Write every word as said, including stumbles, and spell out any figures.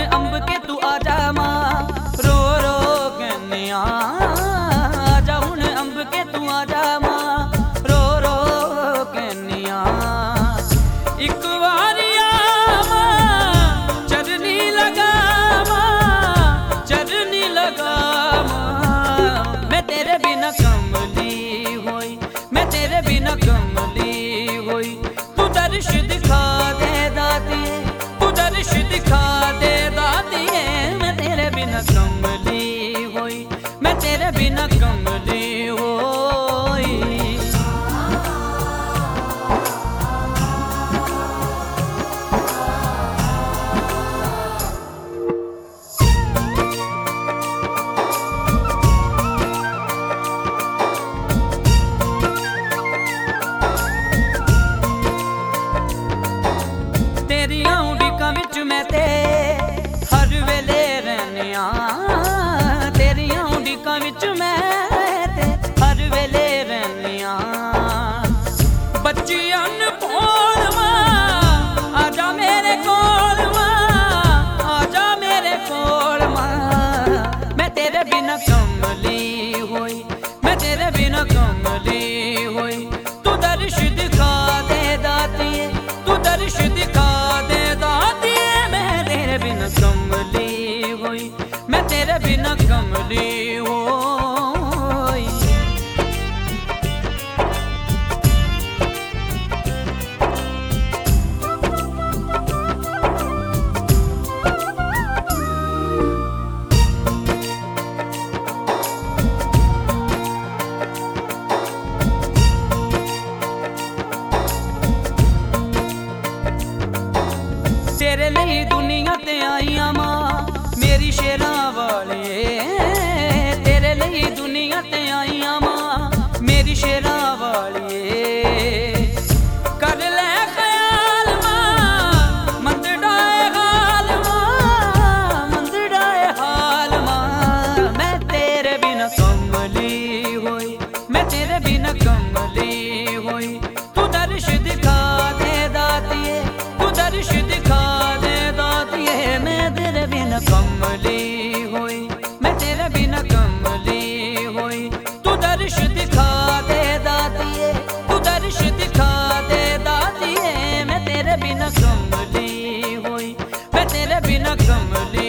अंब के तू आजा मां रो रो कहनिया, आजा हुण अंब के तू आजा मां रो रो कहनिया। एक वारी आवा चरनी लगावा चरनी लगावा, मैं तेरे बिना कमली होई मैं तेरे बिना कमली होई। तू दर्श दिखा दे दातिए तू दर्श दिखा दे दातिए, मैं तेरे बिना कमली होई मैं तेरे बिना कमली होई। तेरियां उड़ीकां विच मैं ते हर वेले रहनिया, तेरियां उड़ीकां विच मैं ते हर वेले रहनिया। बच्ची अनभोल मां आजा मेरे कोल मां आजा मेरे कोल मां, मैं तेरे बिना कमली होई मैं तेरे बिना कमली होई। तू दर्श दिखा दे दातिए तू दर्श दिखा दे दातिए, मैं तेरे बिना कमली होई मैं तेरे बिना कमली होई। तेरे लिए दुनिया ते आईया मां मेरी शेरा वालिए, तेरे लिए दुनिया ते आईया मां मेरी शेरा वालिए। कर ले ख्याल मां मंदड़ाए हाल मां मंदड़ाए हाल मां, मैं तेरे बिना कमली होई मैं तेरे बिना कमली होई। तू दर्श दिखा दे दातिए तू दर्श दिखा दे दातिए, मैं तेरे बिना कमली होई मैं तेरे बिना कमली होई। तू दर्श दिखा दे दातिए तू दर्श दिखा दे दातिए, मैं तेरे बिना कमली होई मैं तेरे बिना कमली